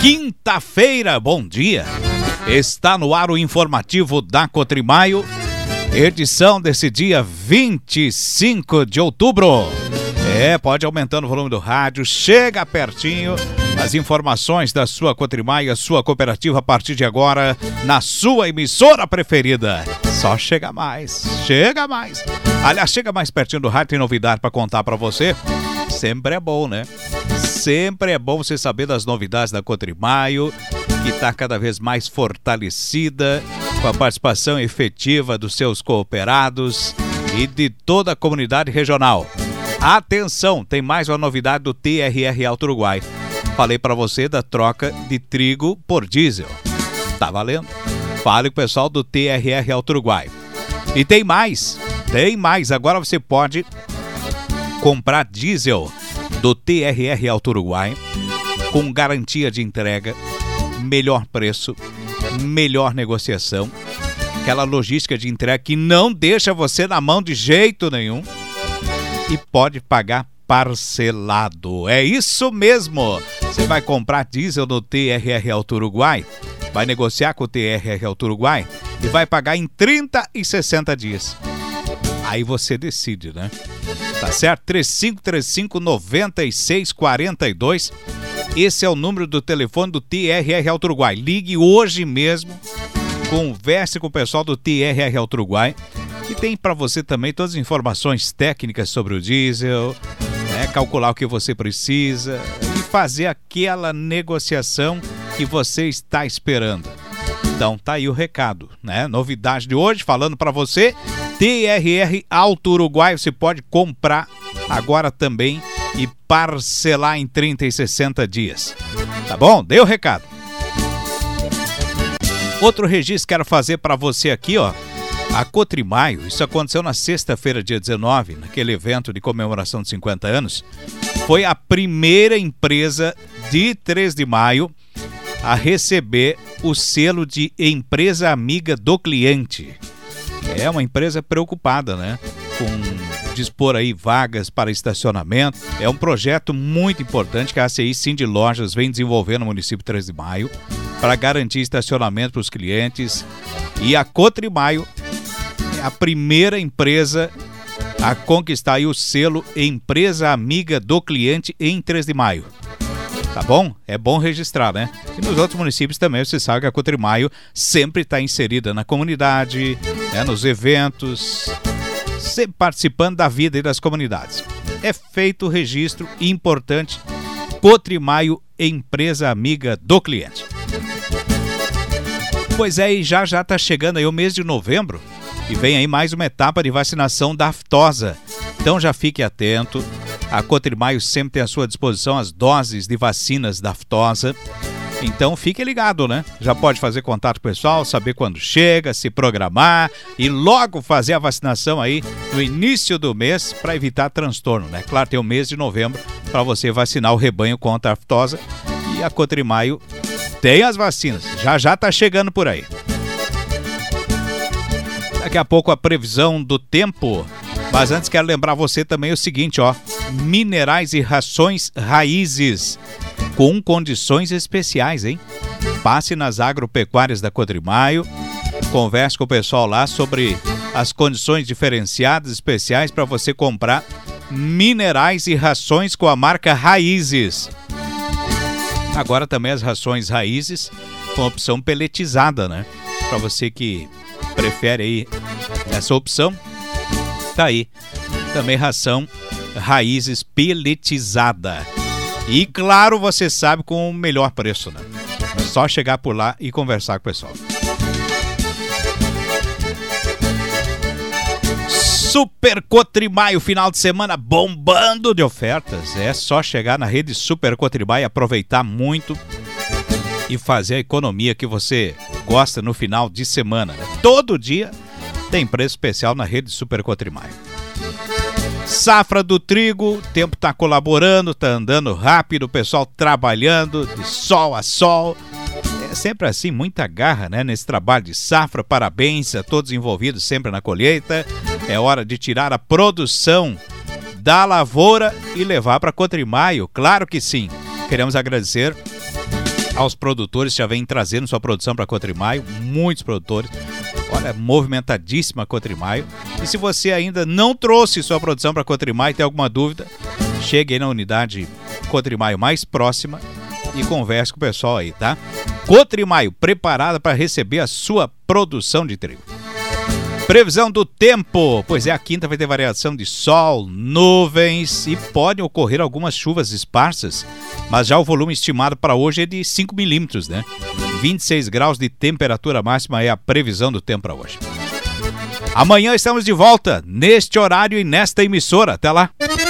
Quinta-feira, bom dia. Está no ar o informativo da Cotrimaio, edição desse dia 25 de outubro. Pode aumentando o volume do rádio, chega pertinho. As informações da sua Cotrimaio, a sua cooperativa, a partir de agora, na sua emissora preferida. Só chega mais, chega mais. Aliás, chega mais pertinho do rádio, tem novidade para contar para você. Sempre é bom, né? Sempre é bom você saber das novidades da Cotrimaio, que está cada vez mais fortalecida, com a participação efetiva dos seus cooperados e de toda a comunidade regional. Atenção, tem mais uma novidade do TRR Alto Uruguai. Falei para você da troca de trigo por diesel. Tá valendo? Fale com o pessoal do TRR Alto Uruguai. E tem mais. Agora você pode comprar diesel do TRR Alto Uruguai com garantia de entrega, melhor preço, melhor negociação. Aquela logística de entrega que não deixa você na mão de jeito nenhum. E pode pagar parcelado. É isso mesmo. Você vai comprar diesel no TRR Alto Uruguai, vai negociar com o TRR Alto Uruguai e vai pagar em 30 e 60 dias. Aí você decide, né? Tá certo? 3535-9642. Esse é o número do telefone do TRR Alto Uruguai. Ligue hoje mesmo. Converse com o pessoal do TRR Alto Uruguai. E tem para você também todas as informações técnicas sobre o diesel, né? Calcular o que você precisa e fazer aquela negociação que você está esperando. Então tá aí o recado, né? Novidade de hoje, falando para você, TRR Alto Uruguai, você pode comprar agora também e parcelar em 30 e 60 dias. Tá bom? Dei o recado. Outro registro que quero fazer para você aqui, ó. A Cotrimaio, isso aconteceu na sexta-feira, dia 19, naquele evento de comemoração de 50 anos, foi a primeira empresa de 3 de maio a receber o selo de empresa amiga do cliente. É uma empresa preocupada, né? Com dispor aí vagas para estacionamento. É um projeto muito importante que a ACI Cindy Lojas vem desenvolvendo no município de 3 de maio para garantir estacionamento para os clientes. E a Cotrimaio é a primeira empresa a conquistar aí o selo Empresa Amiga do Cliente em 3 de maio. Tá bom? É bom registrar, né? E nos outros municípios também você sabe que a Cotrimaio sempre está inserida na comunidade, né? Nos eventos, sempre participando da vida e das comunidades. É feito o registro importante, Cotrimaio Empresa Amiga do Cliente. Pois é, e já está chegando aí o mês de novembro e vem aí mais uma etapa de vacinação da aftosa. Então já fique atento, a Cotrimaio sempre tem à sua disposição as doses de vacinas da aftosa. Então fique ligado, né? Já pode fazer contato com o pessoal, saber quando chega, se programar e logo fazer a vacinação aí no início do mês para evitar transtorno, né? Claro, tem o mês de novembro para você vacinar o rebanho contra a aftosa e a Cotrimaio tem as vacinas, já está chegando por aí. Daqui a pouco a previsão do tempo, mas antes quero lembrar você também o seguinte, ó, minerais e rações raízes com condições especiais, hein? Passe nas agropecuárias da Cotrimaio, converse com o pessoal lá sobre as condições diferenciadas especiais para você comprar minerais e rações com a marca Raízes. Agora também as rações Raízes com opção peletizada, né? Para você que prefere aí essa opção, tá aí. Também ração Raízes peletizada. E claro, você sabe, com o melhor preço, né? É só chegar por lá e conversar com o pessoal. Super Cotrimaio, final de semana bombando de ofertas. É só chegar na rede Super Cotrimaio, aproveitar muito e fazer a economia que você gosta no final de semana, né? Todo dia tem preço especial na rede Super Cotrimaio. Safra do trigo, o tempo está colaborando, está andando rápido, o pessoal trabalhando de sol a sol. É sempre assim, muita garra, né, nesse trabalho de safra. Parabéns a todos envolvidos sempre na colheita. É hora de tirar a produção da lavoura e levar para Cotrimaio, claro que sim. Queremos agradecer aos produtores que já vem trazendo sua produção para Cotrimaio, muitos produtores. Olha, movimentadíssima a Cotrimaio. E se você ainda não trouxe sua produção para Cotrimaio e tem alguma dúvida, chegue aí na unidade Cotrimaio mais próxima e converse com o pessoal aí, tá? Cotrimaio, preparada para receber a sua produção de trigo. Previsão do tempo, pois é, a quinta vai ter variação de sol, nuvens e podem ocorrer algumas chuvas esparsas, mas já o volume estimado para hoje é de 5 milímetros, né? 26 graus de temperatura máxima é a previsão do tempo para hoje. Amanhã estamos de volta, neste horário e nesta emissora. Até lá!